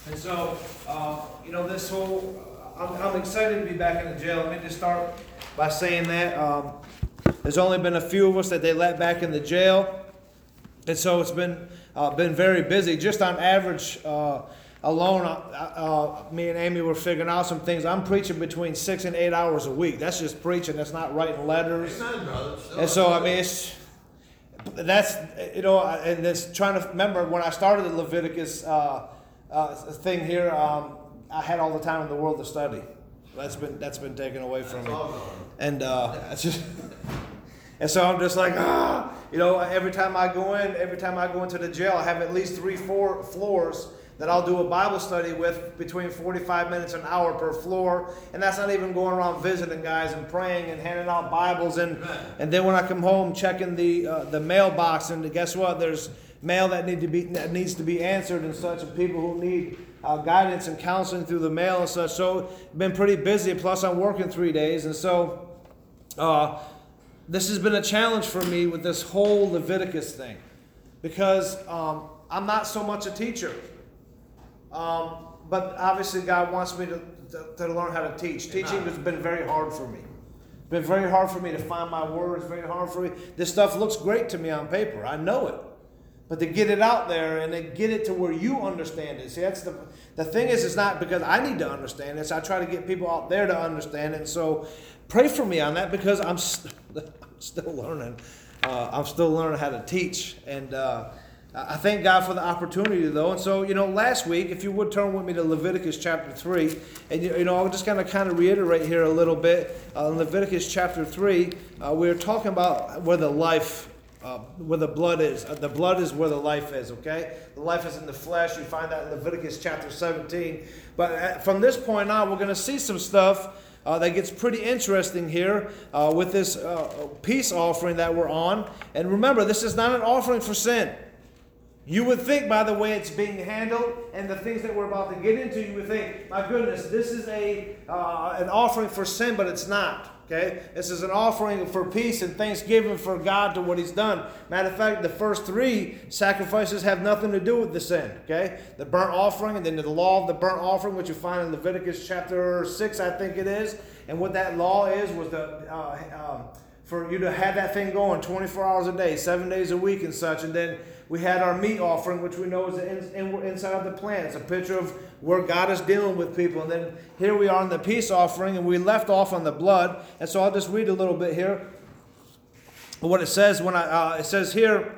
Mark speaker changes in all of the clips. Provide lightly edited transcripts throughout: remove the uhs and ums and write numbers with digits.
Speaker 1: And so, this whole, I'm excited to be back in the jail. Let me just start by saying that. There's only been a few of us that they let back in the jail. And so it's been very busy. Just on average, alone, me and Amy were figuring out some things. I'm preaching between 6 and 8 hours a week. That's just preaching. That's not writing letters.
Speaker 2: Amen, brother.
Speaker 1: And so, I mean, that's, and it's trying to remember when I started the Leviticus thing here, I had all the time in the world to study. That's been taken away from me. And it's just, and so I'm just like, every time I go into the jail, I have at least 3-4 floors that I'll do a Bible study with, between 45 minutes and an hour per floor. And that's not even going around visiting guys and praying and handing out Bibles. And then when I come home, checking the mailbox, and guess what? There's mail that needs to be answered and such, and people who need guidance and counseling through the mail and such. So been pretty busy. Plus I'm working 3 days. And so this has been a challenge for me with this whole Leviticus thing, because I'm not so much a teacher. But obviously God wants me to learn how to teach. Teaching has been very hard for me. It's been very hard for me to find my words, very hard for me. This stuff looks great to me on paper. I know it. But to get it out there and to get it to where you understand it. See, that's the thing is, it's not because I need to understand it. So I try to get people out there to understand it. And so pray for me on that, because I'm still learning. I'm still learning how to teach. And I thank God for the opportunity, though. And so, last week, if you would turn with me to Leviticus chapter 3, and, I'm just going to kind of reiterate here a little bit. In Leviticus chapter 3, we were talking about where the life, where the blood is. The blood is where the life is, okay? The life is in the flesh. You find that in Leviticus chapter 17. But from this point on, we're going to see some stuff that gets pretty interesting here with this peace offering that we're on. And remember, this is not an offering for sin. You would think, by the way it's being handled and the things that we're about to get into, you would think, my goodness, this is an offering for sin, but it's not. Okay, this is an offering for peace and thanksgiving for God to what He's done. Matter of fact, the first 3 sacrifices have nothing to do with the sin. Okay, the burnt offering, and then the law of the burnt offering, which you find in Leviticus chapter 6, I think it is. And what that law is was for you to have that thing going 24 hours a day, 7 days a week, and such. And then we had our meat offering, which we know is the inside of the plant. It's a picture of where God is dealing with people. And then here we are in the peace offering, and we left off on the blood. And so I'll just read a little bit here. What it says it says here,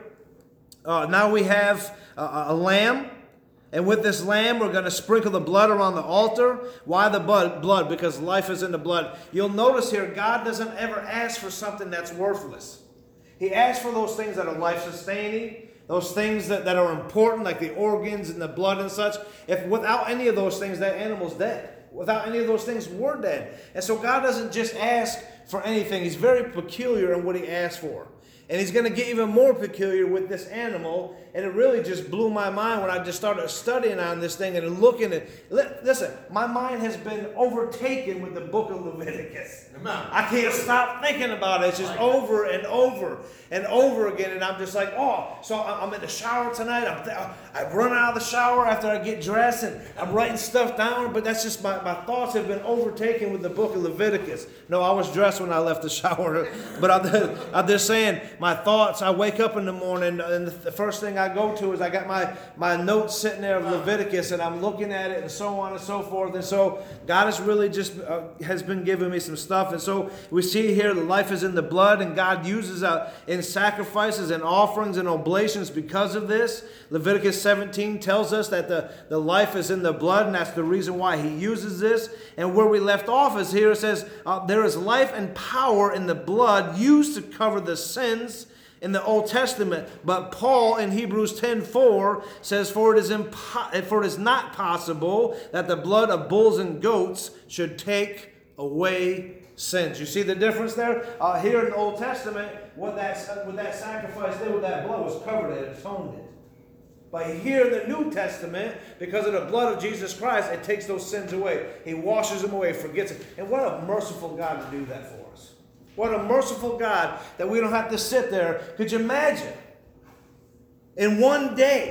Speaker 1: now we have a lamb. And with this lamb, we're going to sprinkle the blood around the altar. Why the blood? Because life is in the blood. You'll notice here, God doesn't ever ask for something that's worthless. He asks for those things that are life-sustaining, those things that are important, like the organs and the blood and such. If without any of those things, that animal's dead. Without any of those things, we're dead. And so God doesn't just ask for anything. He's very peculiar in what He asks for. And He's going to get even more peculiar with this animal. And it really just blew my mind when I just started studying on this thing and looking at it. Listen, my mind has been overtaken with the book of Leviticus. I can't stop thinking about it. It's just over and over and over again. And I'm just like, so I'm in the shower tonight. I run out of the shower after I get dressed, and I'm writing stuff down. But that's just my thoughts have been overtaken with the book of Leviticus. No, I was dressed when I left the shower. But I'm just saying, my thoughts, I wake up in the morning, and the first thing I go to is I got my notes sitting there of Leviticus, and I'm looking at it and so on and so forth. And so God has really just has been giving me some stuff. And so we see here the life is in the blood, and God uses in sacrifices and offerings and oblations because of this. Leviticus 17 tells us that the life is in the blood, and that's the reason why He uses this. And where we left off is here. It says there is life and power in the blood used to cover the sins in the Old Testament. But Paul in Hebrews 10:4 says, for it is not possible that the blood of bulls and goats should take away sins. You see the difference there? Here in the Old Testament, what that sacrifice did with that blood was covered it, atoned it. But here in the New Testament, because of the blood of Jesus Christ, it takes those sins away. He washes them away, forgets it. And what a merciful God to do that for us. What a merciful God that we don't have to sit there. Could you imagine? In one day,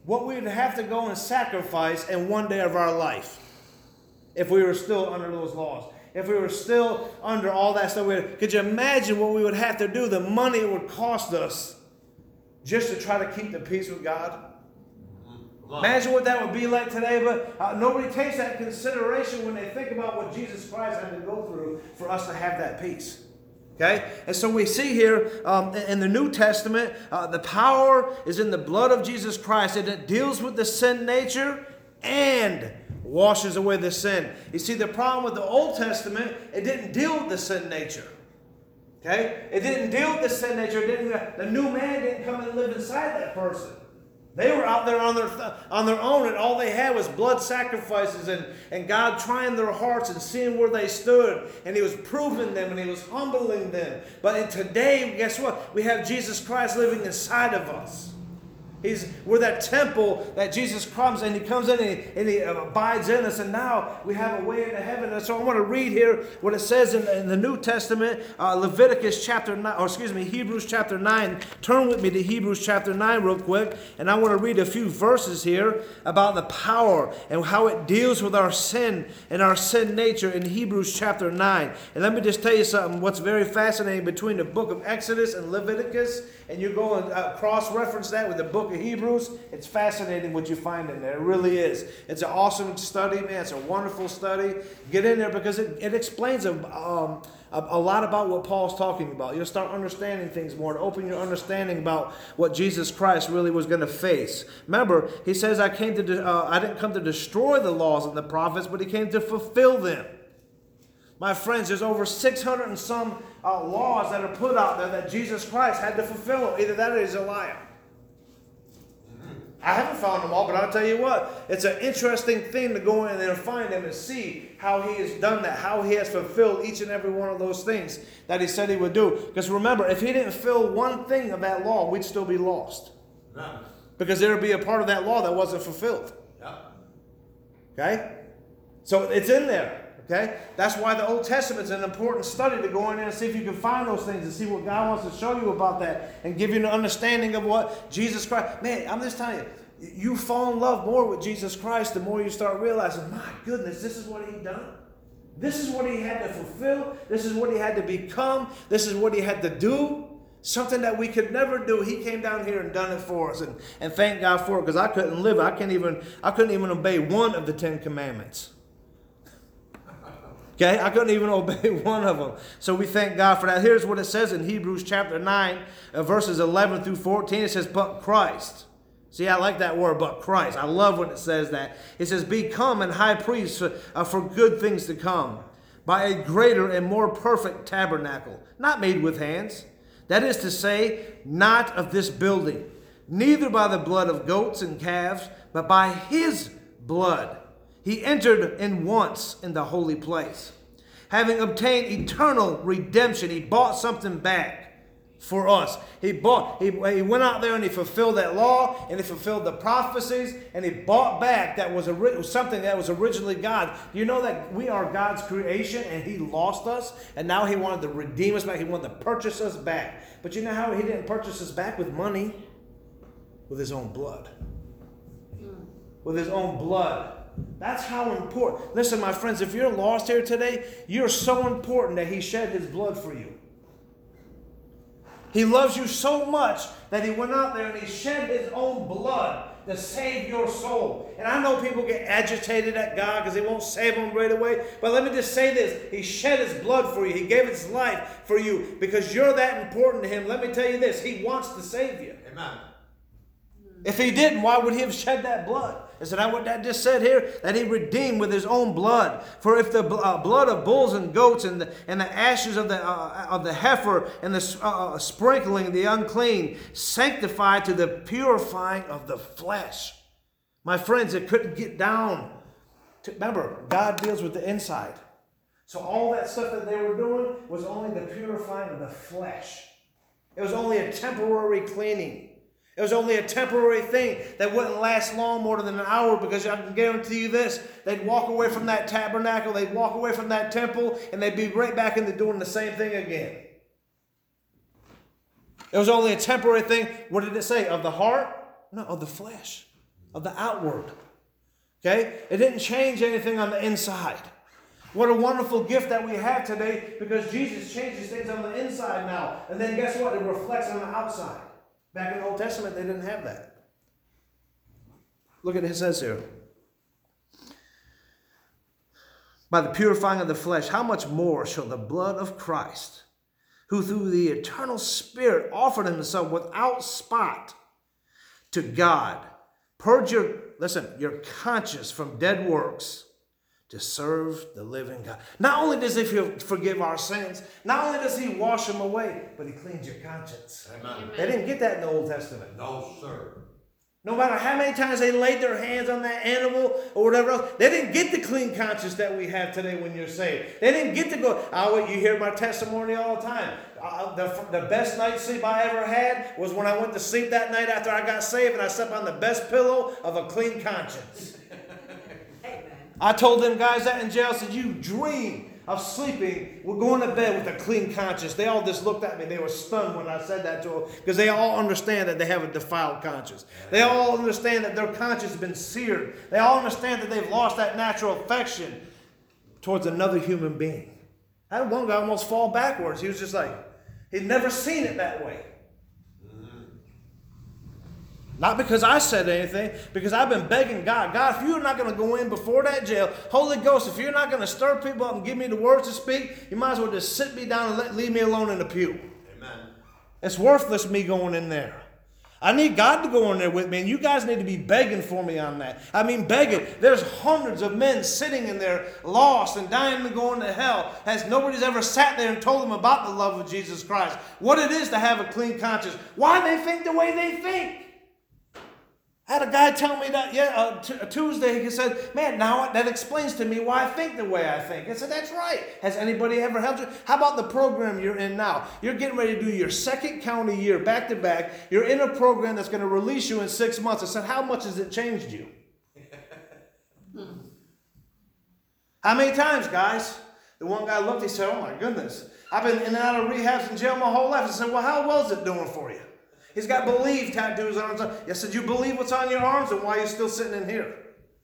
Speaker 1: what we would have to go and sacrifice in one day of our life if we were still under those laws. If we were still under all that stuff. Could you imagine what we would have to do, the money it would cost us just to try to keep the peace with God? Imagine what that would be like today, but nobody takes that into consideration when they think about what Jesus Christ had to go through for us to have that peace. Okay? And so we see here in the New Testament, the power is in the blood of Jesus Christ, and it deals with the sin nature and washes away the sin. You see, the problem with the Old Testament, it didn't deal with the sin nature. Okay? It didn't deal with the sin nature. The new man didn't come and live inside that person. They were out there on their own, and all they had was blood sacrifices and God trying their hearts and seeing where they stood. And He was proving them and He was humbling them. But today, guess what? We have Jesus Christ living inside of us. We're that temple that Jesus comes and He comes in and he abides in us, and now we have a way into heaven. And so I want to read here what it says in the New Testament, Leviticus chapter 9, or excuse me, Hebrews chapter 9. Turn with me to Hebrews chapter 9 real quick, and I want to read a few verses here about the power and how it deals with our sin and our sin nature in Hebrews chapter 9. And let me just tell you something, what's very fascinating between the book of Exodus and Leviticus, and you go and cross-reference that with the book of Hebrews, it's fascinating what you find in there. It really is. It's an awesome study, man. It's a wonderful study. Get in there because it explains a lot about what Paul's talking about. You'll start understanding things more, to open your understanding about what Jesus Christ really was going to face. Remember, he says, I didn't come to destroy the laws and the prophets, but He came to fulfill them. My friends, there's over 600 and some laws that are put out there that Jesus Christ had to fulfill. Either that or He's a liar. I haven't found them all, but I'll tell you what, it's an interesting thing to go in there and find them and see how He has done that, how He has fulfilled each and every one of those things that He said He would do. Because remember, if He didn't fulfill one thing of that law, we'd still be lost. No. Because there would be a part of that law that wasn't fulfilled. Yeah. Okay? So it's in there. Okay? That's why the Old Testament's an important study, to go in there and see if you can find those things and see what God wants to show you about that and give you an understanding of what Jesus Christ. Man, I'm just telling you, you fall in love more with Jesus Christ the more you start realizing, my goodness, this is what He done. This is what He had to fulfill. This is what He had to become. This is what He had to do. Something that we could never do. He came down here and done it for us. And thank God for it, because I couldn't live. I couldn't even obey one of the 10 commandments. Okay, I couldn't even obey one of them. So we thank God for that. Here's what it says in Hebrews chapter 9, verses 11 through 14. It says, but Christ. See, I like that word, but Christ. I love when it says that. It says, become an high priest for good things to come, by a greater and more perfect tabernacle, not made with hands. That is to say, not of this building, neither by the blood of goats and calves, but by His blood. He entered in once in the holy place, having obtained eternal redemption. He bought something back for us. He went out there and He fulfilled that law, and He fulfilled the prophecies, and He bought back something that was originally God. You know that we are God's creation, and He lost us, and now He wanted to redeem us back. He wanted to purchase us back. But you know how He didn't purchase us back with money? With His own blood. With His own blood. That's how important. Listen, my friends, if you're lost here today, you're so important that He shed His blood for you. He loves you so much that He went out there and He shed His own blood to save your soul. And I know people get agitated at God because He won't save them right away. But let me just say this. He shed His blood for you. He gave His life for you because you're that important to Him. Let me tell you this. He wants to save you. Amen. If He didn't, why would He have shed that blood? Isn't that what that just said here? That He redeemed with His own blood. For if the blood of bulls and goats and the ashes of the heifer and the sprinkling of the unclean sanctified to the purifying of the flesh. My friends, it couldn't get down. Remember, God deals with the inside. So all that stuff that they were doing was only the purifying of the flesh. It was only a temporary cleaning. It was only a temporary thing that wouldn't last long more than an hour, because I can guarantee you this, they'd walk away from that tabernacle, they'd walk away from that temple, and they'd be right back into doing the same thing again. It was only a temporary thing. What did it say? Of the heart? No, of the flesh. of the outward. Okay? It didn't change anything on the inside. What a wonderful gift that we have today, because Jesus changes things on the inside now. And then guess what? It reflects on the outside. Back in the Old Testament, they didn't have that. Look at what it says here. By the purifying of the flesh, how much more shall the blood of Christ, who through the eternal Spirit offered himself without spot to God, purge your conscience from dead works to serve the living God. Not only does he forgive our sins, not only does he wash them away, but he cleans your conscience.
Speaker 2: Amen.
Speaker 1: They didn't get that in the Old Testament.
Speaker 2: No, sir.
Speaker 1: No matter how many times they laid their hands on that animal or whatever else, they didn't get the clean conscience that we have today when you're saved. They didn't get to go, you hear my testimony all the time. The best night's sleep I ever had was when I went to sleep that night after I got saved, and I slept on the best pillow of a clean conscience.
Speaker 3: Amen.
Speaker 1: I told them guys that in jail, I said, you dream of sleeping, we're going to bed with a clean conscience. They all just looked at me. They were stunned when I said that to them, because they all understand that they have a defiled conscience. They all understand that their conscience has been seared. They all understand that they've lost that natural affection towards another human being. I had one guy almost fall backwards. He was just like, he'd never seen it that way. Not because I said anything, because I've been begging God, if you're not going to go in before that jail, Holy Ghost, if you're not going to stir people up and give me the words to speak, you might as well just sit me down and leave me alone in the pew.
Speaker 2: Amen.
Speaker 1: It's worthless me going in there. I need God to go in there with me, and you guys need to be begging for me on that. I mean, begging. There's hundreds of men sitting in there lost and dying and going to hell, as nobody's ever sat there and told them about the love of Jesus Christ, what it is to have a clean conscience, why they think the way they think. I had a guy tell me that Tuesday. He said, man, now that explains to me why I think the way I think. I said, that's right. Has anybody ever helped you? How about the program you're in now? You're getting ready to do your second county year back to back. You're in a program that's going to release you in 6 months. I said, how much has it changed you? How many times, guys? The one guy looked, he said, oh my goodness. I've been in and out of rehabs and jail my whole life. I said, well, how well is it doing for you? He's got believe tattoos on his arms. I said, you believe what's on your arms, and why are you still sitting in here?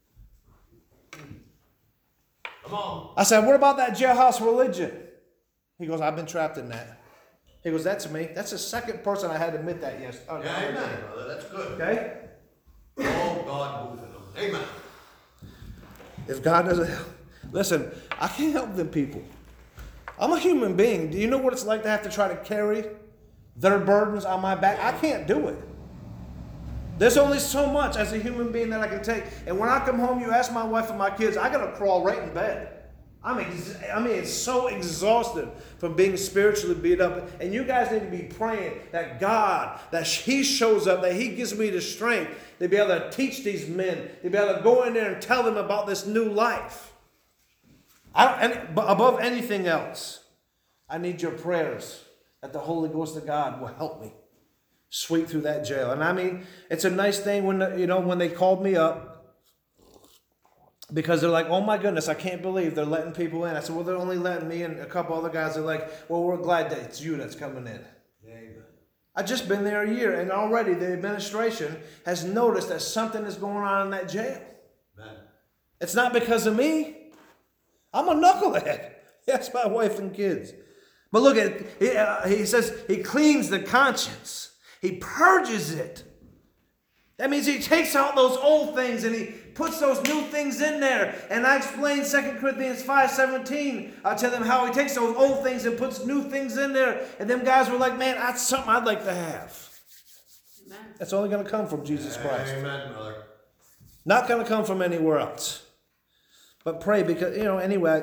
Speaker 2: Come on.
Speaker 1: I said, what about that jailhouse religion? He goes, I've been trapped in that. He goes, that's me. That's the second person I had to admit that yesterday. Oh,
Speaker 2: Yeah, amen, brother. That's good.
Speaker 1: Okay?
Speaker 2: Oh, God moves in them. Amen.
Speaker 1: If God doesn't help. Listen, I can't help them people. I'm a human being. Do you know what it's like to have to try to carry their burdens on my back? I can't do it. There's only so much as a human being that I can take. And when I come home, you ask my wife and my kids, I got to crawl right in bed. I mean, it's so exhausted from being spiritually beat up. And you guys need to be praying that God, that He shows up, that He gives me the strength to be able to teach these men, to be able to go in there and tell them about this new life. Above anything else, I need your prayers that the Holy Ghost of God will help me sweep through that jail. And I mean, it's a nice thing when they called me up, because they're like, oh my goodness, I can't believe they're letting people in. I said, well, they're only letting me and a couple other guys. Are like, well, we're glad that it's you that's coming in.
Speaker 2: Amen.
Speaker 1: I've just been there a year, and already the administration has noticed that something is going on in that jail.
Speaker 2: Amen.
Speaker 1: It's not because of me. I'm a knucklehead. That's my wife and kids. But look at it. He says he cleans the conscience. He purges it. That means he takes out those old things and he puts those new things in there. And I explained 2 Corinthians 5:17. I tell them how he takes those old things and puts new things in there. And them guys were like, man, that's something I'd like to have.
Speaker 3: Amen.
Speaker 1: That's only going to come from Jesus Christ.
Speaker 2: Amen, brother.
Speaker 1: Not going to come from anywhere else. But pray, because, anyway,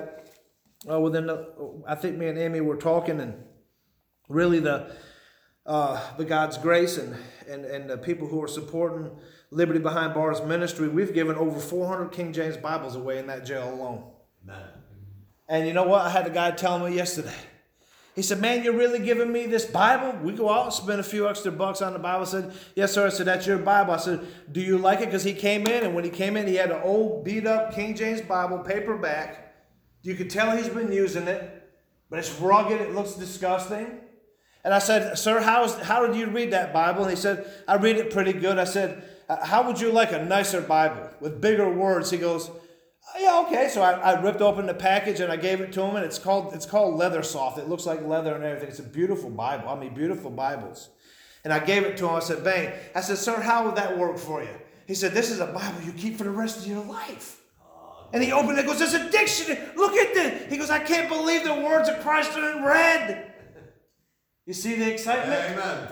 Speaker 1: I think me and Amy were talking, and really the God's grace and the people who are supporting Liberty Behind Bars ministry, we've given over 400 King James Bibles away in that jail alone.
Speaker 2: Amen.
Speaker 1: And you know what? I had a guy tell me yesterday. He said, man, you're really giving me this Bible? We go out and spend a few extra bucks on the Bible. I said, yes, sir. I said, that's your Bible. I said, do you like it? Because he came in, and when he came in, he had an old beat-up King James Bible, paperback. You could tell he's been using it, but it's rugged. It looks disgusting. And I said, sir, how did you read that Bible? And he said, I read it pretty good. I said, how would you like a nicer Bible with bigger words? He goes, yeah, okay. So I ripped open the package and I gave it to him, and it's called Leather Soft. It looks like leather and everything. It's a beautiful Bible. I mean, beautiful Bibles. And I gave it to him. I said, bang. I said, sir, how would that work for you? He said, this is a Bible you keep for the rest of your life. And he opened it and goes, there's a dictionary. Look at this. He goes, I can't believe the words of Christ are in red. You see the excitement?
Speaker 2: Amen.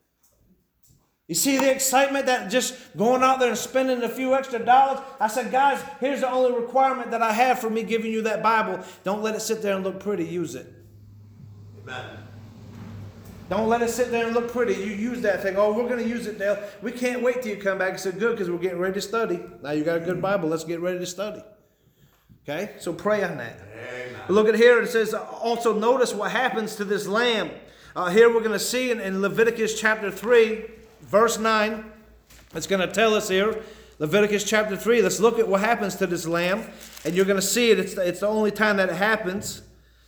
Speaker 1: You see the excitement that just going out there and spending a few extra dollars? I said, guys, here's the only requirement that I have for me giving you that Bible. Don't let it sit there and look pretty. Use it.
Speaker 2: Amen.
Speaker 1: Don't let it sit there and look pretty. You use that thing. Oh, we're going to use it, Dale. We can't wait till you come back. I said, good, because we're getting ready to study. Now you got a good Bible. Let's get ready to study. Okay? So pray on that.
Speaker 2: Amen.
Speaker 1: Look at here. It says, also notice what happens to this lamb. Here we're going to see in Leviticus chapter 3, verse 9. It's going to tell us here. Leviticus chapter 3. Let's look at what happens to this lamb. And you're going to see it. It's the only time that it happens.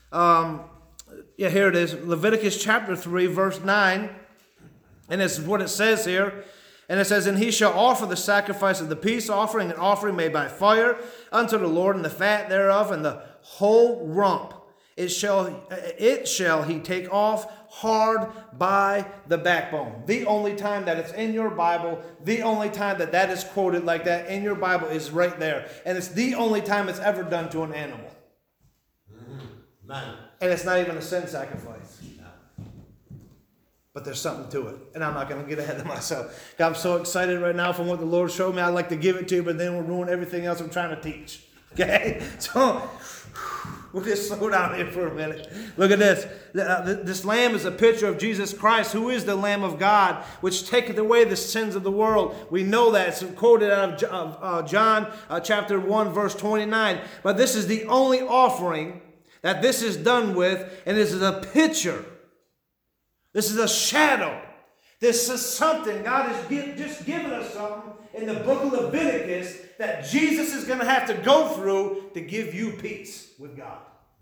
Speaker 1: Yeah, here it is. Leviticus chapter 3, verse 9. And this is what it says here. And it says, and he shall offer the sacrifice of the peace offering, an offering made by fire unto the Lord, and the fat thereof, and the whole rump. It shall he take off hard by the backbone. The only time that it's in your Bible, the only time that is quoted like that in your Bible is right there. And it's the only time it's ever done to an animal.
Speaker 2: Amen.
Speaker 1: And it's not even a sin sacrifice. But there's something to it. And I'm not going to get ahead of myself. I'm so excited right now from what the Lord showed me. I'd like to give it to you, but then we'll ruin everything else I'm trying to teach. Okay? So we'll just slow down here for a minute. Look at this. This lamb is a picture of Jesus Christ, who is the Lamb of God, which taketh away the sins of the world. We know that. It's quoted out of John chapter 1, verse 29. But this is the only offering that this is done with, and this is a picture. This is a shadow. This is something. God has just given us something in the book of Leviticus that Jesus is going to have to go through to give you peace with God.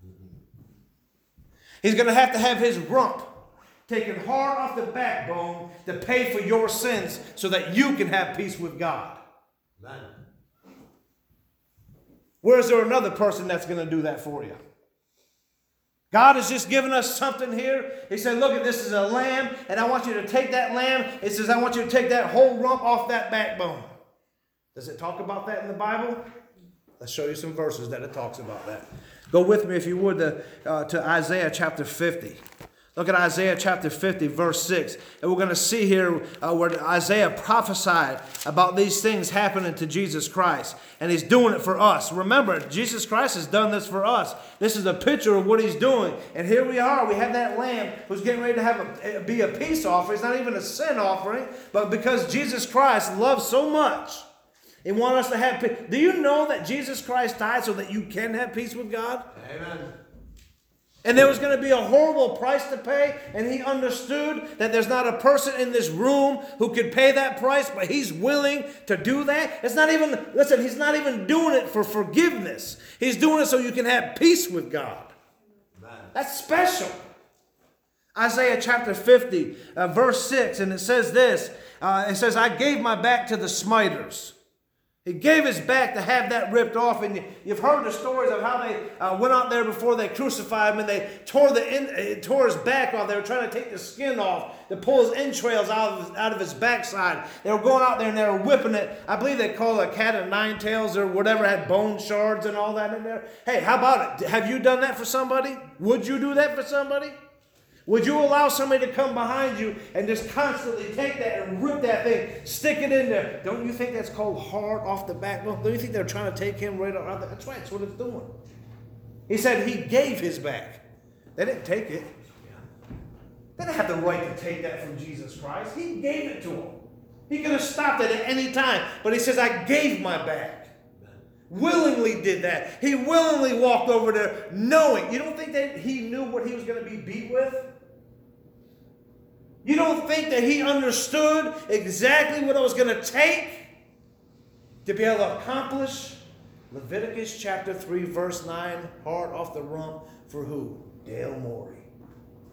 Speaker 1: He's going to have his rump taken hard off the backbone to pay for your sins so that you can have peace with God.
Speaker 2: Amen.
Speaker 1: Where is there another person that's going to do that for you? God has just given us something here. He said, look, this is a lamb, and I want you to take that lamb. It says, I want you to take that whole rump off that backbone. Does it talk about that in the Bible? Let's show you some verses that it talks about that. Go with me, if you would, to Isaiah chapter 50. Look at Isaiah chapter 50, verse 6. And we're going to see here where Isaiah prophesied about these things happening to Jesus Christ. And he's doing it for us. Remember, Jesus Christ has done this for us. This is a picture of what he's doing. And here we are. We have that lamb who's getting ready to be a peace offering. It's not even a sin offering. But because Jesus Christ loves so much, he wants us to have peace. Do you know that Jesus Christ died so that you can have peace with God?
Speaker 2: Amen.
Speaker 1: And there was going to be a horrible price to pay. And he understood that there's not a person in this room who could pay that price, but he's willing to do that. It's not even, listen, he's not even doing it for forgiveness. He's doing it so you can have peace with God.
Speaker 2: Amen.
Speaker 1: That's special. Isaiah chapter 50, verse 6, and it says this. It says, I gave my back to the smiters. He gave his back to have that ripped off. And you've heard the stories of how they went out there before they crucified him and they tore his back off. They were trying to take the skin off to pull his entrails out of his backside. They were going out there and they were whipping it. I believe they call it a cat of nine tails or whatever, had bone shards and all that in there. Hey, how about it? Have you done that for somebody? Would you do that for somebody? Would you allow somebody to come behind you and just constantly take that and rip that thing, stick it in there? Don't you think that's called hard off the backbone? Don't you think they're trying to take him right out there? That's right, that's what it's doing. He said he gave his back. They didn't take it. They didn't have the right to take that from Jesus Christ. He gave it to them. He could have stopped it at any time. But he says, I gave my back. Willingly did that. He willingly walked over there knowing. You don't think that he knew what he was going to be beat with? You don't think that he understood exactly what it was going to take to be able to accomplish Leviticus chapter 3, verse 9, hard off the rump for who? Dale Morey.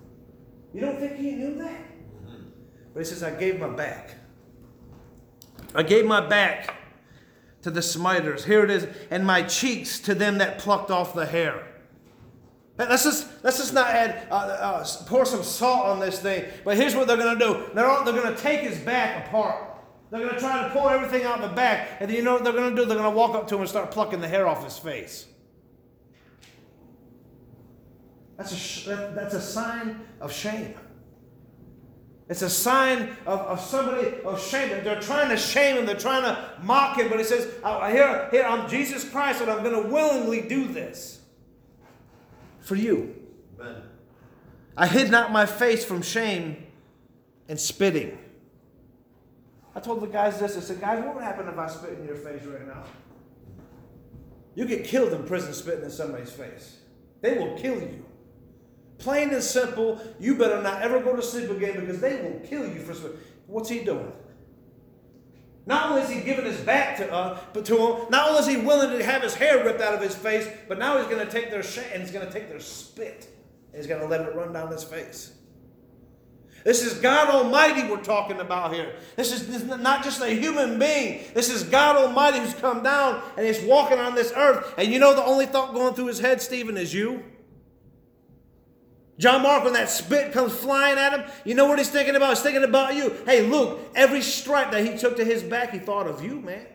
Speaker 1: You don't think he knew that? But he says, I gave my back. I gave my back to the smiters. Here it is. And my cheeks to them that plucked off the hair. Let's just not add, pour some salt on this thing. But here's what they're going to do. They're going to take his back apart. They're going to try to pull everything out the back. And then you know what they're going to do? They're going to walk up to him and start plucking the hair off his face. That's a sign of shame. It's a sign of somebody of shame. They're trying to shame him. They're trying to mock him. But he says, here, I'm Jesus Christ, and I'm going to willingly do this for you.
Speaker 2: Amen.
Speaker 1: I hid not my face from shame and spitting. I told the guys this. I said, guys, what would happen if I spit in your face right now? You get killed in prison spitting in somebody's face. They will kill you. Plain and simple, you better not ever go to sleep again because they will kill you for spitting. What's he doing? Not only is he giving his back to him, not only is he willing to have his hair ripped out of his face, but now he's going to take their shame and he's going to take their spit and he's going to let it run down his face. This is God Almighty we're talking about here. This is not just a human being. This is God Almighty who's come down and he's walking on this earth. And you know the only thought going through his head, Stephen, is you. John Mark, when that spit comes flying at him, you know what he's thinking about? He's thinking about you. Hey, Luke, every stripe that he took to his back, he thought of you, man.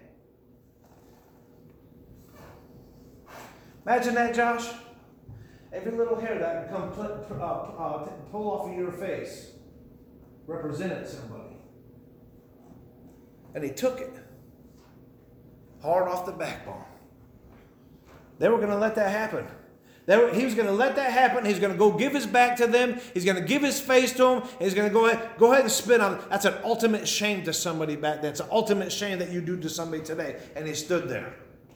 Speaker 1: Imagine that, Josh. Every little hair that can come pull off of your face represented somebody. And he took it hard off the backbone. They were going to let that happen. He was going to let that happen. He's going to go give his back to them. He's going to give his face to them. He's going to go ahead and spit on them. That's an ultimate shame to somebody back then. It's an ultimate shame that you do to somebody today. And he stood there.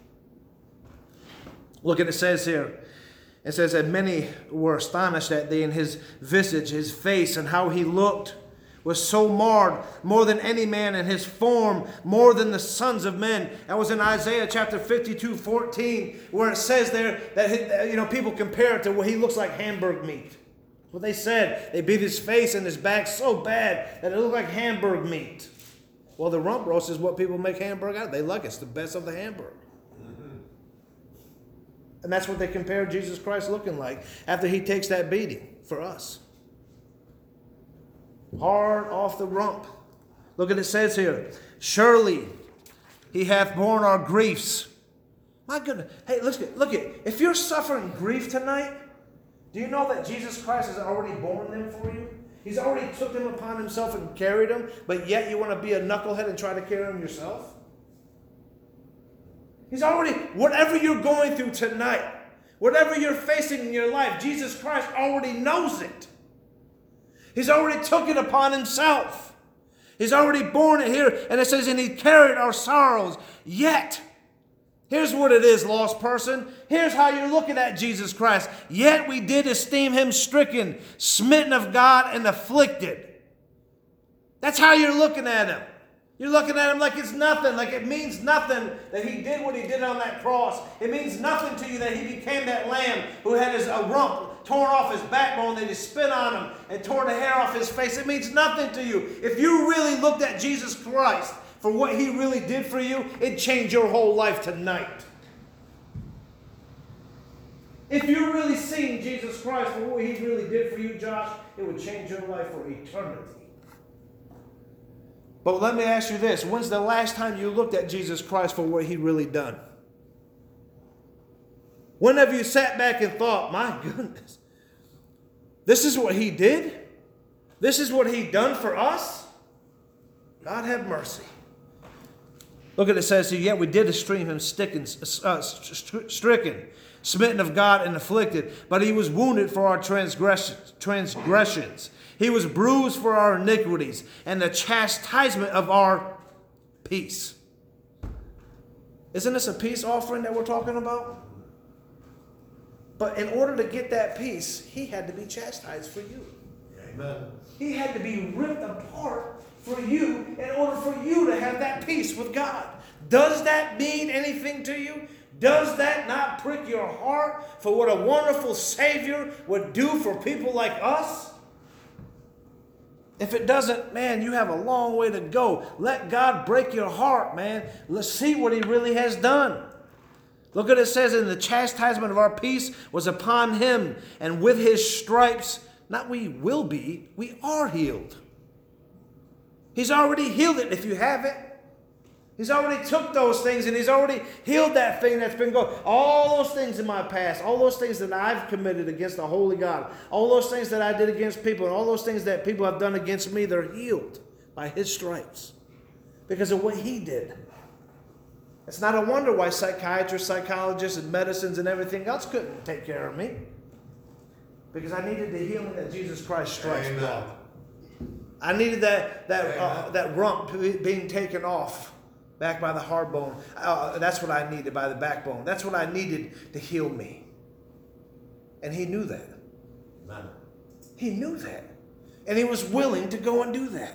Speaker 1: Look at it says here. It says that many were astonished that day, and his visage, his face, and how he looked was so marred, more than any man, and his form more than the sons of men. That was in Isaiah chapter 52:14, where it says there that people compare it to what he looks like hamburg meat. What they said, they beat his face and his back so bad that it looked like hamburg meat. Well, the rump roast is what people make hamburg out of. They like it. It's the best of the hamburg. And that's what they compare Jesus Christ looking like after he takes that beating for us. Hard off the rump. Look at it says here. Surely he hath borne our griefs. My goodness. Hey, look at. If you're suffering grief tonight, do you know that Jesus Christ has already borne them for you? He's already took them upon himself and carried them, but yet you want to be a knucklehead and try to carry them yourself? He's already, whatever you're going through tonight, whatever you're facing in your life, Jesus Christ already knows it. He's already took it upon himself. He's already borne it here. And it says, and he carried our sorrows. Yet, here's what it is, lost person. Here's how you're looking at Jesus Christ. Yet we did esteem him stricken, smitten of God, and afflicted. That's how you're looking at him. You're looking at him like it's nothing, like it means nothing that he did what he did on that cross. It means nothing to you that he became that lamb who had his rump torn off his backbone, that he spit on him and tore the hair off his face. It means nothing to you. If you really looked at Jesus Christ for what he really did for you, it'd change your whole life tonight. If you're really seeing Jesus Christ for what he really did for you, Josh, it would change your life for eternity. But let me ask you this. When's the last time you looked at Jesus Christ for what he really done? When have you sat back and thought, my goodness, this is what he did? This is what he done for us? God have mercy. Look at it says here, yet we did esteem him stricken, smitten of God and afflicted, but he was wounded for our transgressions. He was bruised for our iniquities, and the chastisement of our peace. Isn't this a peace offering that we're talking about? But in order to get that peace, he had to be chastised for you.
Speaker 2: Amen.
Speaker 1: He had to be ripped apart for you in order for you to have that peace with God. Does that mean anything to you? Does that not prick your heart for what a wonderful Savior would do for people like us? If it doesn't, man, you have a long way to go. Let God break your heart, man. Let's see what he really has done. Look at it says, and the chastisement of our peace was upon him, and with his stripes, not we will be, we are healed. He's already healed it if you have it. He's already took those things and he's already healed that thing that's been going. All those things in my past, all those things that I've committed against the holy God, all those things that I did against people, and all those things that people have done against me, they're healed by his stripes because of what he did. It's not a wonder why psychiatrists, psychologists, and medicines and everything else couldn't take care of me. Because I needed the healing that Jesus Christ stripes brought. I needed that rump being taken off back by the hard bone. That's what I needed, by the backbone. That's what I needed to heal me. And he knew that.
Speaker 2: Amen.
Speaker 1: He knew that. And he was willing to go and do that.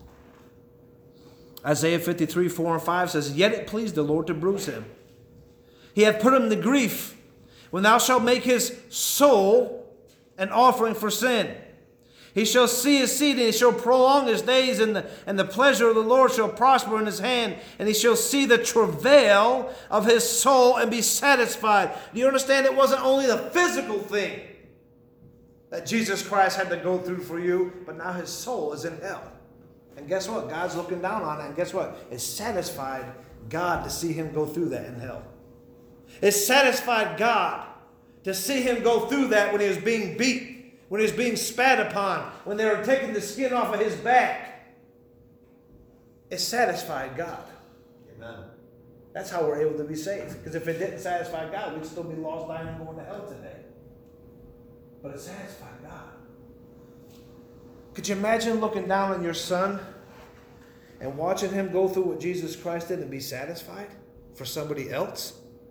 Speaker 1: Isaiah 53, 4 and 5 says, yet it pleased the Lord to bruise him. He hath put him to grief. When thou shalt make his soul an offering for sin, he shall see his seed, and he shall prolong his days, and the pleasure of the Lord shall prosper in his hand, and he shall see the travail of his soul and be satisfied. Do you understand? It wasn't only the physical thing that Jesus Christ had to go through for you, but now his soul is in hell. And guess what? God's looking down on it, and guess what? It satisfied God to see him go through that in hell. It satisfied God to see him go through that when he was being beat, when he was being spat upon, when they were taking the skin off of his back. It satisfied God.
Speaker 2: Amen.
Speaker 1: That's how we're able to be saved. Because if it didn't satisfy God, we'd still be lost, dying, and going to hell today. But it satisfied God. Could you imagine looking down on your son and watching him go through what Jesus Christ did and be satisfied for somebody else?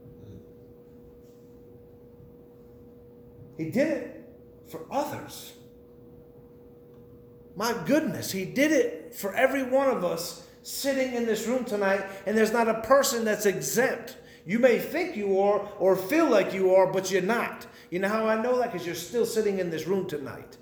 Speaker 1: He did it for others. My goodness, he did it for every one of us sitting in this room tonight, and there's not a person that's exempt. You may think you are or feel like you are, but you're not. You know how I know that? Because you're still sitting in this room tonight.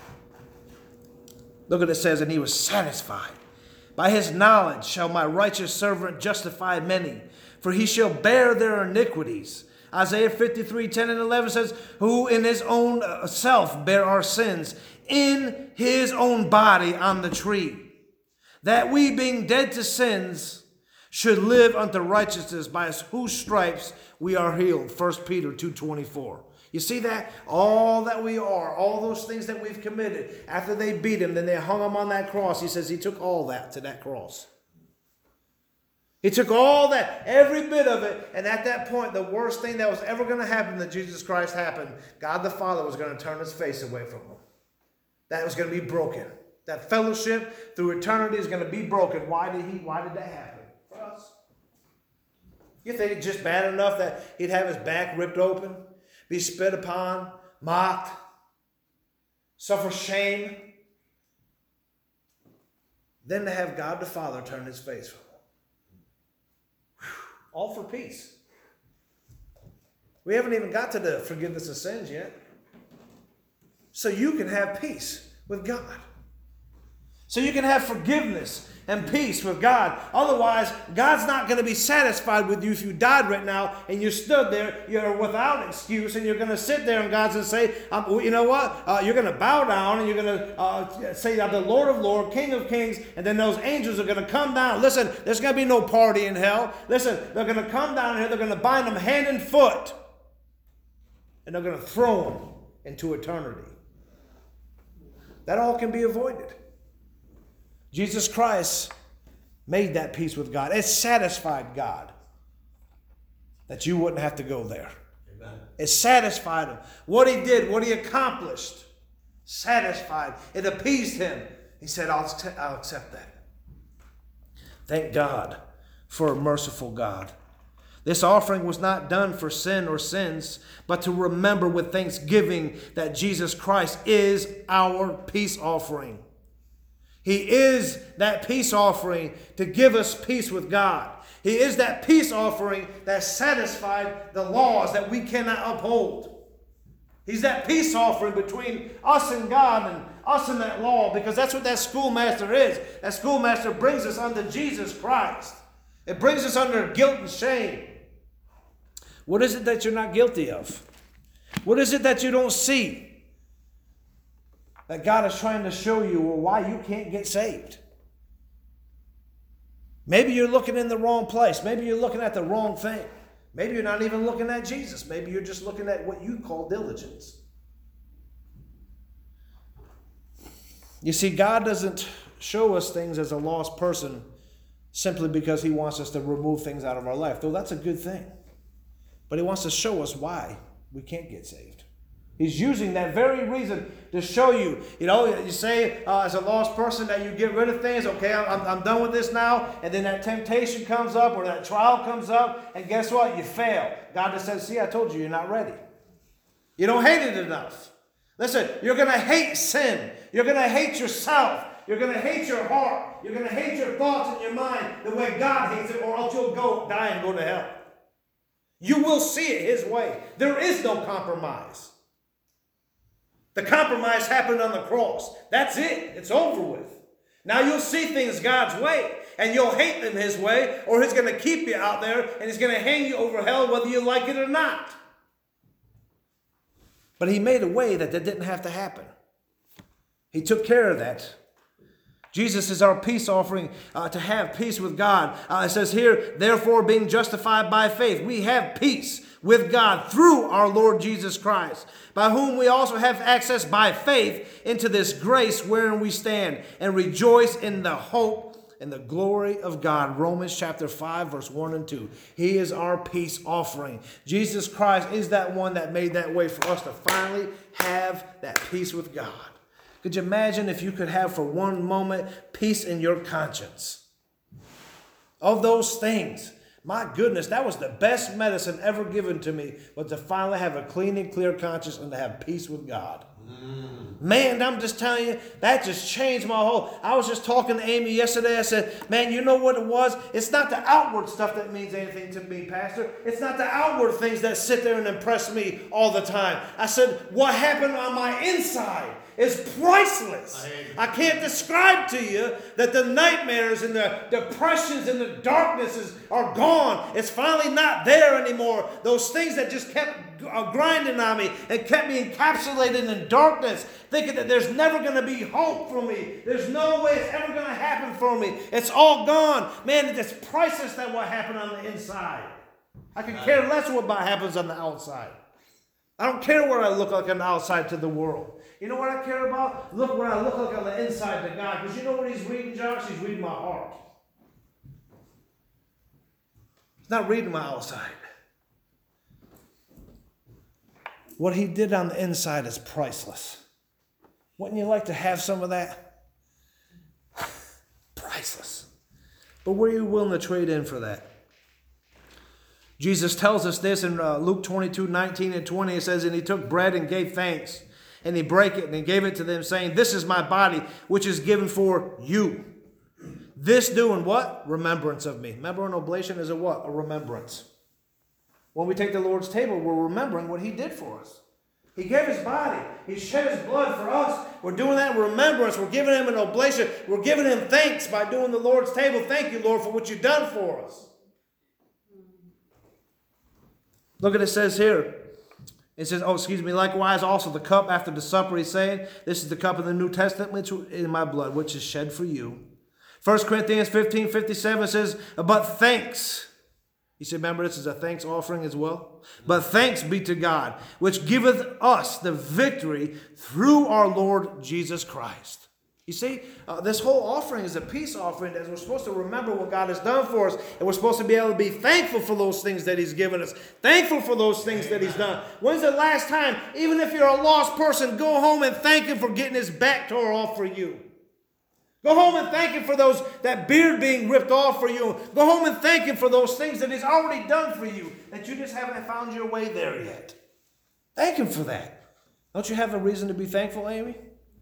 Speaker 1: Look what it says, and he was satisfied. By his knowledge shall my righteous servant justify many, for he shall bear their iniquities. Isaiah 53, 10 and 11 says, who in his own self bare our sins in his own body on the tree, that we being dead to sins should live unto righteousness, by whose stripes we are healed. 1 Peter 2:24. You see that? All that we are, all those things that we've committed, after they beat him, then they hung him on that cross. He says he took all that to that cross. He took all that, every bit of it, and at that point, the worst thing that was ever going to happen to Jesus Christ happened. God the Father was going to turn his face away from him. That was going to be broken. That fellowship through eternity is going to be broken. Why did that happen? For us. You think it's just bad enough that he'd have his back ripped open, be spit upon, mocked, suffer shame, then to have God the Father turn his face from him? All for peace. We haven't even got to the forgiveness of sins yet. So you can have peace with God. So you can have forgiveness and peace with God. Otherwise, God's not going to be satisfied with you if you died right now and you stood there, you're without excuse, and you're going to sit there and God's going to say, you know what? You're going to bow down and you're going to say, I'm the Lord of Lords, King of Kings, and then those angels are going to come down. Listen, there's going to be no party in hell. Listen, they're going to come down here, they're going to bind them hand and foot, and they're going to throw them into eternity. That all can be avoided. Jesus Christ made that peace with God. It satisfied God that you wouldn't have to go there.
Speaker 2: Amen.
Speaker 1: It satisfied him. What he did, what he accomplished, satisfied. It appeased him. He said, I'll accept that. Thank God for a merciful God. This offering was not done for sin or sins, but to remember with thanksgiving that Jesus Christ is our peace offering. He is that peace offering to give us peace with God. He is that peace offering that satisfied the laws that we cannot uphold. He's that peace offering between us and God and us and that law, because that's what that schoolmaster is. That schoolmaster brings us unto Jesus Christ. It brings us under guilt and shame. What is it that you're not guilty of? What is it that you don't see that God is trying to show you, or why you can't get saved? Maybe you're looking in the wrong place. Maybe you're looking at the wrong thing. Maybe you're not even looking at Jesus. Maybe you're just looking at what you call diligence. You see, God doesn't show us things as a lost person simply because he wants us to remove things out of our life, though that's a good thing. But he wants to show us why we can't get saved. He's using that very reason to show you. You say as a lost person that you get rid of things. Okay, I'm done with this now. And then that temptation comes up or that trial comes up. And guess what? You fail. God just says, see, I told you, you're not ready. You don't hate it enough. Listen, you're going to hate sin. You're going to hate yourself. You're going to hate your heart. You're going to hate your thoughts in your mind the way God hates it, or else you'll die and go to hell. You will see it his way. There is no compromise. The compromise happened on the cross. That's it. It's over with. Now you'll see things God's way, and you'll hate them his way, or he's going to keep you out there, and he's going to hang you over hell whether you like it or not. But he made a way that didn't have to happen. He took care of that. Jesus is our peace offering to have peace with God. It says here, therefore, being justified by faith, we have peace with God through our Lord Jesus Christ, by whom we also have access by faith into this grace wherein we stand and rejoice in the hope and the glory of God. Romans chapter 5, verse 1 and 2. He is our peace offering. Jesus Christ is that one that made that way for us to finally have that peace with God. Could you imagine if you could have for one moment peace in your conscience? Of those things, my goodness, that was the best medicine ever given to me, but to finally have a clean and clear conscience and to have peace with God. Man, I'm just telling you, that just changed my whole... I was just talking to Amy yesterday. I said, man, you know what it was? It's not the outward stuff that means anything to me, Pastor. It's not the outward things that sit there and impress me all the time. I said, what happened on my inside is priceless. I can't describe to you that the nightmares and the depressions and the darknesses are gone. It's finally not there anymore. Those things that just kept grinding on me and kept me encapsulated in darkness, thinking that there's never going to be hope for me. There's no way it's ever going to happen for me. It's all gone. Man, it's priceless that what happened on the inside. I can care less what happens on the outside. I don't care what I look like on the outside to the world. You know what I care about? Look what I look like on the inside to God. Because you know what he's reading, Josh? He's reading my heart. He's not reading my outside. What he did on the inside is priceless. Wouldn't you like to have some of that? Priceless. But were you willing to trade in for that? Jesus tells us this in Luke 22, 19 and 20. It says, and he took bread and gave thanks. And he brake it and he gave it to them, saying, this is my body, which is given for you. This do in what? Remembrance of me. Remember, an oblation is a what? A remembrance. When we take the Lord's table, we're remembering what he did for us. He gave his body. He shed his blood for us. We're doing that in remembrance. We're giving him an oblation. We're giving him thanks by doing the Lord's table. Thank you, Lord, for what you've done for us. Look at it says here. It says, likewise also the cup after the supper, he's saying, this is the cup of the New Testament which in my blood, which is shed for you. 1 Corinthians 15:57 says, but thanks. He said, remember, this is a thanks offering as well. But thanks be to God, which giveth us the victory through our Lord Jesus Christ. You see, this whole offering is a peace offering, as we're supposed to remember what God has done for us, and we're supposed to be able to be thankful for those things that he's given us, thankful for those things that he's done. When's the last time, even if you're a lost person, go home and thank him for getting his back tore off for you? Go home and thank him for that beard being ripped off for you. Go home and thank him for those things that he's already done for you, that you just haven't found your way there yet. Thank him for that. Don't you have a reason to be thankful, Amy?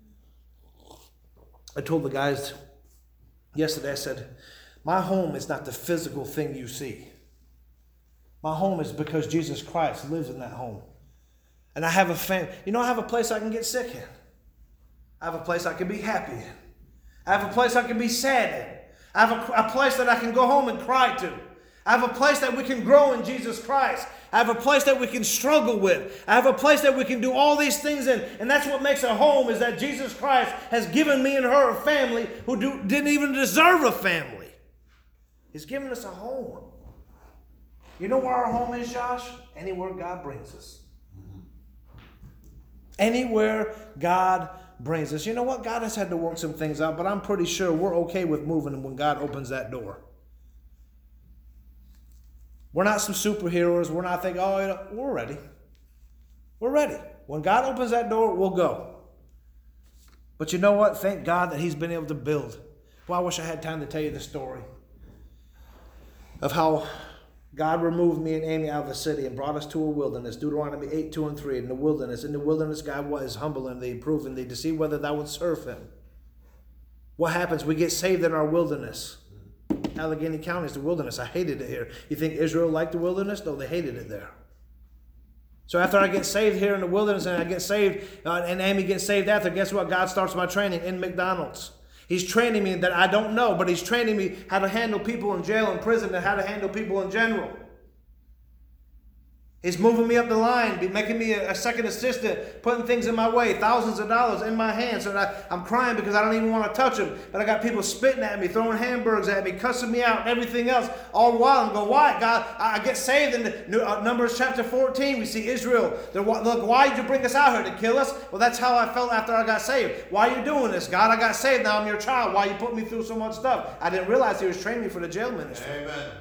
Speaker 1: I told the guys yesterday, I said, my home is not the physical thing you see. My home is because Jesus Christ lives in that home. And I have a family. You know, I have a place I can get sick in. I have a place I can be happy in. I have a place I can be sad in. I have a place that I can go home and cry to. I have a place that we can grow in Jesus Christ. I have a place that we can struggle with. I have a place that we can do all these things in. And that's what makes a home, is that Jesus Christ has given me and her a family who didn't even deserve a family. He's given us a home. You know where our home is, Josh? Anywhere God brings us. Anywhere God brings us. You know what? God has had to work some things out, but I'm pretty sure we're okay with moving when God opens that door. We're not some superheroes. We're not thinking, oh, you know, we're ready. We're ready. When God opens that door, we'll go. But you know what? Thank God that He's been able to build. Well, I wish I had time to tell you the story of how God removed me and Amy out of the city and brought us to a wilderness. Deuteronomy 8, 2 and 3. In the wilderness, God was humbling thee, proving thee to see whether thou would serve Him. What happens? We get saved in our wilderness. Allegheny County is the wilderness. I hated it here. You think Israel liked the wilderness? No, they hated it there. So after I get saved here in the wilderness and I get saved, and Amy gets saved after, guess what? God starts my training in McDonald's. He's training me that I don't know, but He's training me how to handle people in jail and prison and how to handle people in general. He's moving me up the line, making me a second assistant, putting things in my way, thousands of dollars in my hands. So that I'm crying because I don't even want to touch them. But I got people spitting at me, throwing hamburgers at me, cussing me out, and everything else. All the while I'm going, why? God, I get saved in the, Numbers chapter 14. We see Israel. Look, why did you bring us out here? To kill us? Well, that's how I felt after I got saved. Why are you doing this, God? I got saved. Now I'm your child. Why you put me through so much stuff? I didn't realize He was training me for the jail ministry.
Speaker 2: Amen.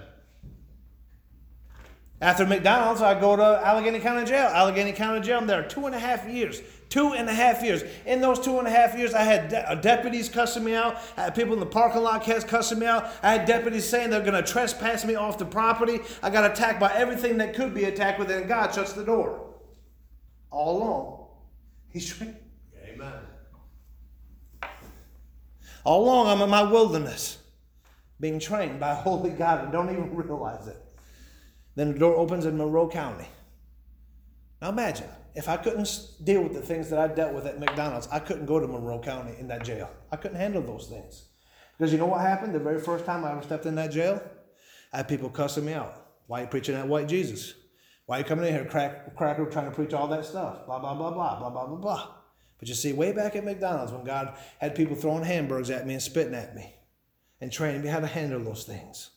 Speaker 1: After McDonald's, I go to Allegheny County Jail. Allegheny County Jail, I'm there 2.5 years. 2.5 years. In those 2.5 years, I had deputies cussing me out. I had people in the parking lot cussing me out. I had deputies saying they're going to trespass me off the property. I got attacked by everything that could be attacked with, and God shuts the door. All along. He's trained.
Speaker 2: Amen.
Speaker 1: All along, I'm in my wilderness, being trained by a holy God and don't even realize it. Then the door opens in Monroe County. Now imagine, if I couldn't deal with the things that I dealt with at McDonald's, I couldn't go to Monroe County in that jail. I couldn't handle those things. Because you know what happened? The very first time I ever stepped in that jail, I had people cussing me out. Why are you preaching that white Jesus? Why are you coming in here, cracker, trying to preach all that stuff? Blah, blah, blah, blah, blah, blah, blah, blah. But you see, way back at McDonald's, when God had people throwing hamburgers at me and spitting at me and training me how to handle those things,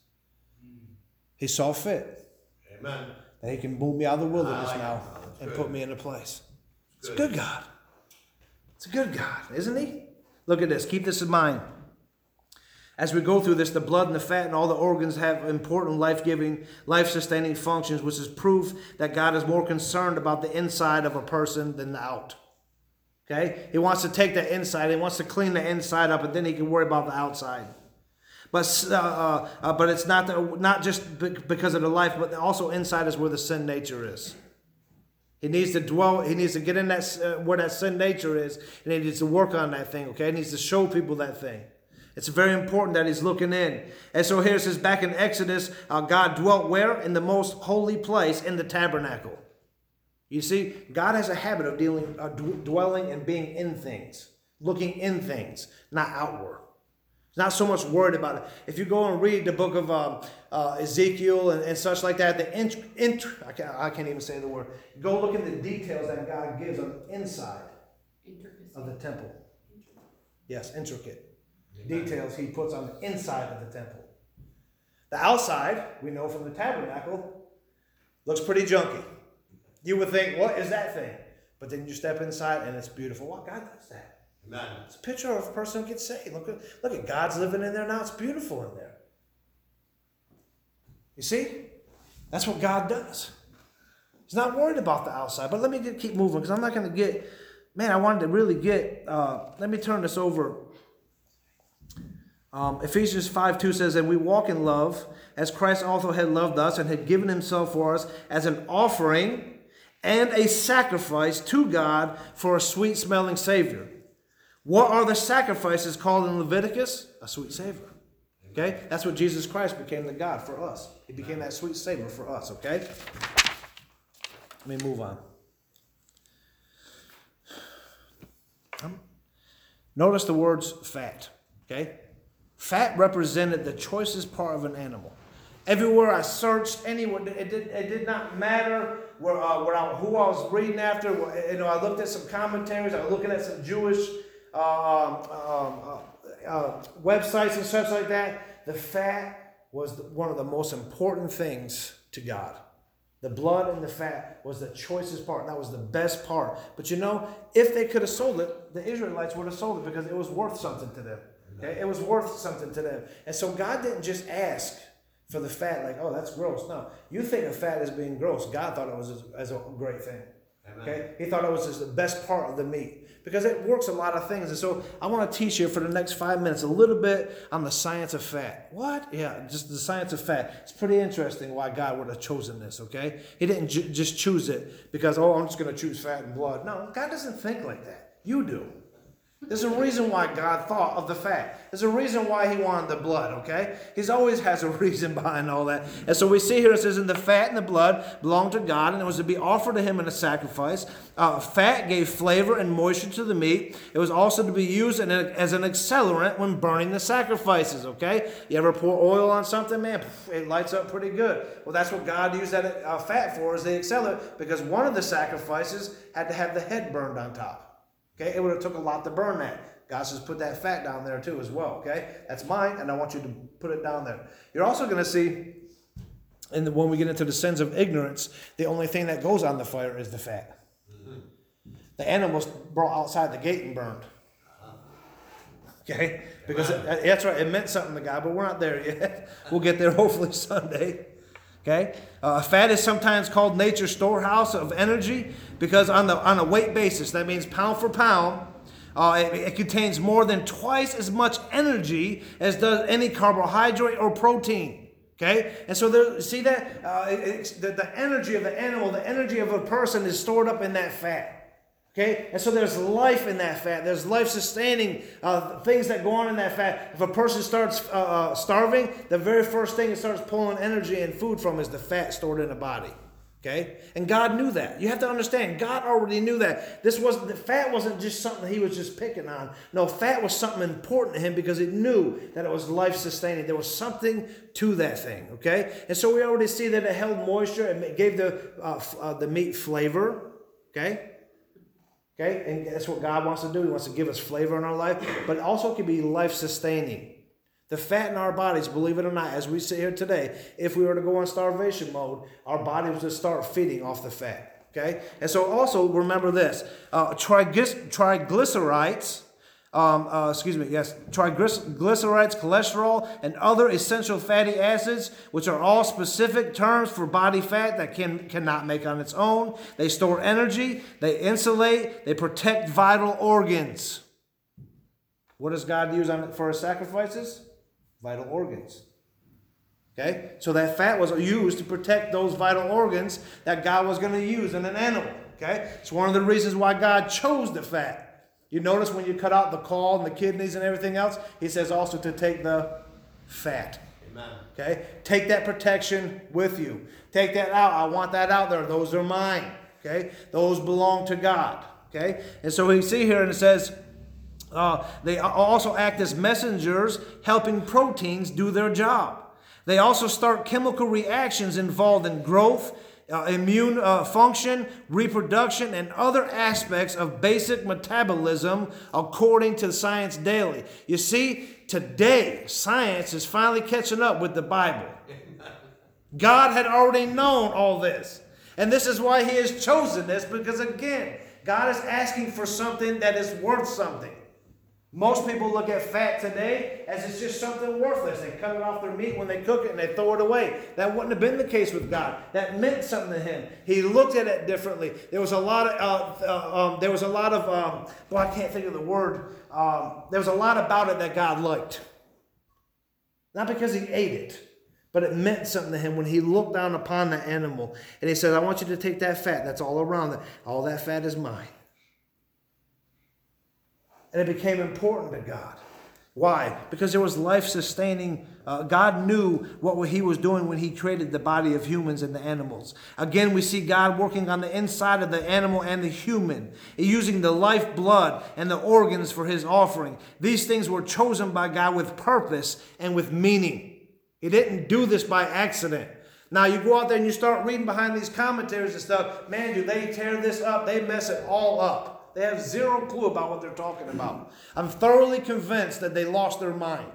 Speaker 1: He saw fit.
Speaker 2: Amen.
Speaker 1: That He can move me out of the wilderness now and put me in a place. It's a good God. It's a good God, isn't He? Look at this. Keep this in mind. As we go through this, the blood and the fat and all the organs have important life-giving, life-sustaining functions, which is proof that God is more concerned about the inside of a person than the out. Okay? He wants to take the inside. He wants to clean the inside up, and then He can worry about the outside. But it's not just because of the life, but also inside is where the sin nature is. He needs to dwell. He needs to get in that where that sin nature is, and He needs to work on that thing. Okay, He needs to show people that thing. It's very important that He's looking in. And so here it says back in Exodus, God dwelt where? In the most holy place, in the tabernacle. You see, God has a habit of dwelling and being in things, looking in things, not outward. Not so much worried about it. If you go and read the book of Ezekiel and such like that, I can't even say the word. Go look at the details that God gives on the inside of the temple. Yes, intricate details He puts on the inside of the temple. The outside, we know from the tabernacle, looks pretty junky. You would think, what is that thing? But then you step inside and it's beautiful. What God does that?
Speaker 2: Amen.
Speaker 1: It's a picture of a person who gets saved. Look at God's living in there now. It's beautiful in there. You see? That's what God does. He's not worried about the outside. But let me keep moving because I'm not going to get... Man, I wanted to really get... let me turn this over. Ephesians 5:2 says, and we walk in love as Christ also had loved us and had given Himself for us as an offering and a sacrifice to God for a sweet-smelling Savior. What are the sacrifices called in Leviticus? A sweet savor. Okay? That's what Jesus Christ became the God for us. He became that sweet savor for us. Okay? Let me move on. Notice the words fat. Okay? Fat represented the choicest part of an animal. Everywhere I searched, anywhere, it did not matter who I was reading after. I looked at some commentaries. I was looking at some Jewish websites and such like that. The fat was one of the most important things to God. The blood and the fat was the choicest part. That was the best part. But if they could have sold it, the Israelites would have sold it because it was worth something to them. Okay? It was worth something to them. And so God didn't just ask for the fat like, oh, that's gross. No, you think of fat as being gross. God thought it was as a great thing. Okay? He thought it was just the best part of the meat because it works a lot of things. And so I want to teach you for the next 5 minutes a little bit on the science of fat. What? Yeah, just the science of fat. It's pretty interesting why God would have chosen this, okay? He didn't just choose it because, I'm just going to choose fat and blood. No, God doesn't think like that. You do. There's a reason why God thought of the fat. There's a reason why he wanted the blood, okay? He always has a reason behind all that. And so we see here it says, and the fat and the blood belonged to God, and it was to be offered to him in a sacrifice. Fat gave flavor and moisture to the meat. It was also to be used as an accelerant when burning the sacrifices, okay? You ever pour oil on something, man, it lights up pretty good. Well, that's what God used that fat for, is the accelerant, because one of the sacrifices had to have the head burned on top. Okay, it would have took a lot to burn that. God says put that fat down there too as well, okay? That's mine, and I want you to put it down there. You're also going to see, when we get into the sins of ignorance, the only thing that goes on the fire is the fat. Mm-hmm. The animals brought outside the gate and burned. Okay? Because that's right, it meant something to God, but we're not there yet. We'll get there hopefully Sunday. Okay, fat is sometimes called nature's storehouse of energy because on a weight basis, that means pound for pound, it contains more than twice as much energy as does any carbohydrate or protein. Okay, and so see that the energy of the animal, the energy of a person is stored up in that fat. Okay, and so there's life in that fat. There's life-sustaining things that go on in that fat. If a person starts starving, the very first thing it starts pulling energy and food from is the fat stored in the body. Okay, and God knew that. You have to understand, God already knew that. The fat wasn't just something he was just picking on. No, fat was something important to him because he knew that it was life-sustaining. There was something to that thing. Okay, and so we already see that it held moisture and it gave the meat flavor. Okay. Okay, and that's what God wants to do. He wants to give us flavor in our life, but it also can be life-sustaining. The fat in our bodies, believe it or not, as we sit here today, if we were to go on starvation mode, our body would just start feeding off the fat. Okay, and so also remember this: triglycerides, triglycerides, cholesterol, and other essential fatty acids, which are all specific terms for body fat that cannot make on its own. They store energy, they insulate, they protect vital organs. What does God use for his sacrifices? Vital organs. Okay, so that fat was used to protect those vital organs that God was going to use in an animal. Okay, it's one of the reasons why God chose the fat. You notice when you cut out the caul and the kidneys and everything else, he says also to take the fat.
Speaker 2: Amen.
Speaker 1: Okay? Take that protection with you. Take that out. I want that out there. Those are mine. Okay? Those belong to God. Okay? And so we see here and it says, they also act as messengers helping proteins do their job. They also start chemical reactions involved in growth, immune function, reproduction, and other aspects of basic metabolism according to Science Daily. You see, today, science is finally catching up with the Bible. God had already known all this. And this is why he has chosen this, because again, God is asking for something that is worth something. Most people look at fat today as it's just something worthless. They cut it off their meat when they cook it and they throw it away. That wouldn't have been the case with God. That meant something to him. He looked at it differently. There was a lot of, I can't think of the word. There was a lot about it that God liked. Not because he ate it, but it meant something to him when he looked down upon the animal. And he said, I want you to take that fat that's all around it. All that fat is mine. And it became important to God. Why? Because there was life-sustaining. God knew what he was doing when he created the body of humans and the animals. Again, we see God working on the inside of the animal and the human, using the lifeblood and the organs for his offering. These things were chosen by God with purpose and with meaning. He didn't do this by accident. Now, you go out there and you start reading behind these commentaries and stuff. Man, do they tear this up? They mess it all up. They have zero clue about what they're talking about. I'm thoroughly convinced that they lost their mind.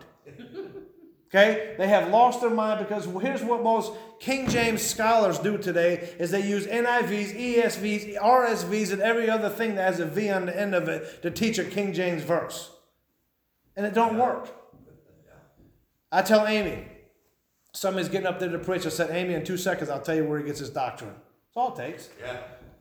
Speaker 1: Okay? They have lost their mind because here's what most King James scholars do today is they use NIVs, ESVs, RSVs, and every other thing that has a V on the end of it to teach a King James verse. And it don't work. I tell Amy, somebody's getting up there to preach. I said, Amy, in 2 seconds, I'll tell you where he gets his doctrine. That's all it takes.
Speaker 2: Yeah.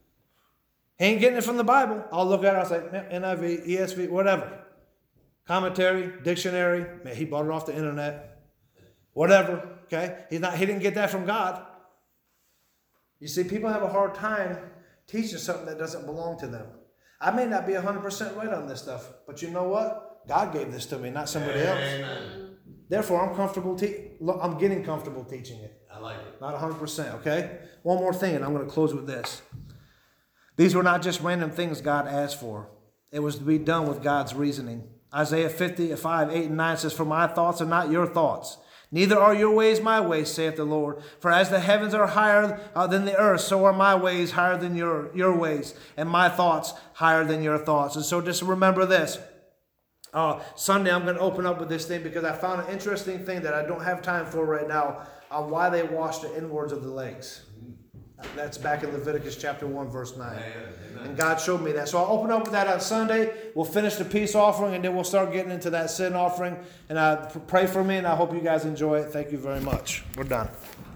Speaker 1: He ain't getting it from the Bible. I'll look at it, I'll say, NIV, ESV, whatever. Commentary, dictionary, man, he bought it off the internet. Whatever, okay? He didn't get that from God. You see, people have a hard time teaching something that doesn't belong to them. I may not be 100% right on this stuff, but you know what? God gave this to me, not somebody else.
Speaker 2: Amen.
Speaker 1: Therefore, I'm getting comfortable teaching it.
Speaker 2: I like it.
Speaker 1: Not 100%, okay? One more thing, and I'm going to close with this. These were not just random things God asked for. It was to be done with God's reasoning. Isaiah 55, 8 and 9 says, For my thoughts are not your thoughts, neither are your ways my ways, saith the Lord. For as the heavens are higher than the earth, so are my ways higher than your ways, and my thoughts higher than your thoughts. And so just remember this. Sunday I'm going to open up with this thing because I found an interesting thing that I don't have time for right now on why they washed the inwards of the legs. That's back in Leviticus chapter 1, verse 9.
Speaker 2: Amen.
Speaker 1: And God showed me that. So I'll open up with that on Sunday. We'll finish the peace offering, and then we'll start getting into that sin offering. And pray for me, and I hope you guys enjoy it. Thank you very much. We're done.